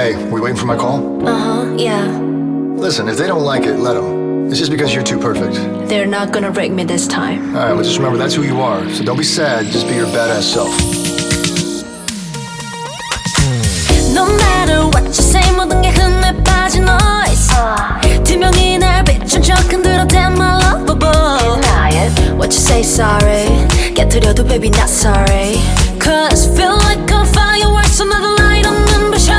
Hey, we waiting for my call? Yeah. Listen, if they don't like it, let them. It's just because you're too perfect. They're not gonna break me this time. Alright, well just remember that's who you are. So don't be sad, just be your badass self. No matter what you say, 모든 게 흠에 빠진 noise. 투명이 날 비춘 척 흔들어 damn my lover boy. What you say sorry, 깨트려도 baby not sorry. Cause feel like a fireworks, another light on the show.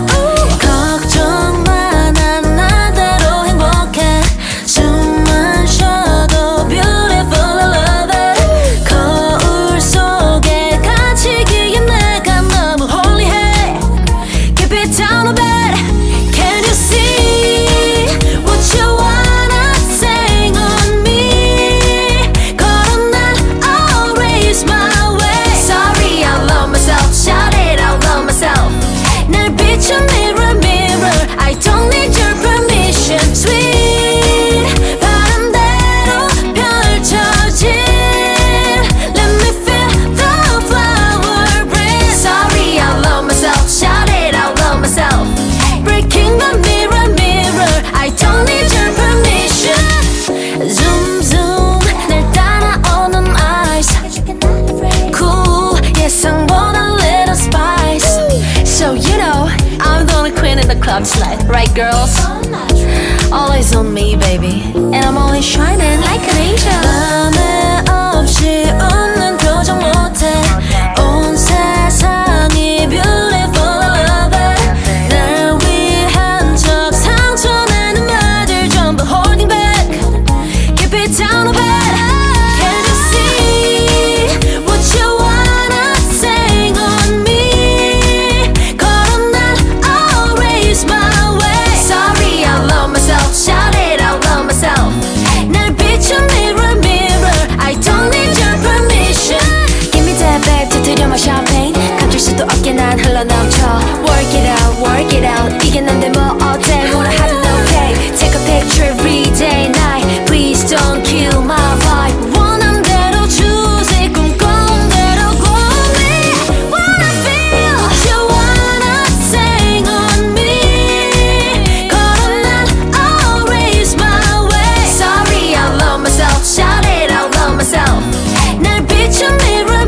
걱정 마, 난 나대로 행복해. 숨만 쉬어도 beautiful, I love it. 거울 속에 갇히기엔 내가 너무 holy해. Keep it down a bit. Can you see what you wanna say on me? 걸어 난 always my way. Sorry, I love myself. Shout it, I love myself. 날 비춘 mirror, mirror. I don't need your permission. Sweet 바람대로 펼쳐진. Let me feel the flower breeze. Sorry, I love myself. Shout it, I love myself. Breaking the mirror, mirror. I don't need your permission. Zoom, zoom. 날 따라오는 eyes. Cool, 예상보다 little spice. So you know, I'm the only queen in the club tonight, right girls? Always on me, baby. And I'm always shining like an angel. 맘에 없이 웃는 표정 못해. 온 세상이 beautiful, I love it. 날 위한 척 상처내는 말들 전부 holding back. Keep it down a bit. Can you see what you wanna say on me? 걸어 난 always my way. Sorry, I love myself. Shout it, I love myself. 날 비춘 mirror, mirror. I don't need your permission. Give me that babe, 터뜨려 마 champagne. 감출 수도 없게 난 흘러넘쳐. Work it out. 이게 난데 뭐 어때? 뭐라 하든 okay. Take a picture every day, night. Please don't kill my vibe. 원한 대로 choose. 꿈꿔온 대로 go me. What I feel. What you wanna say on me? 걸어 난 always my way. Sorry, I love myself. Shout it, I love myself. 날 비춘 mirror,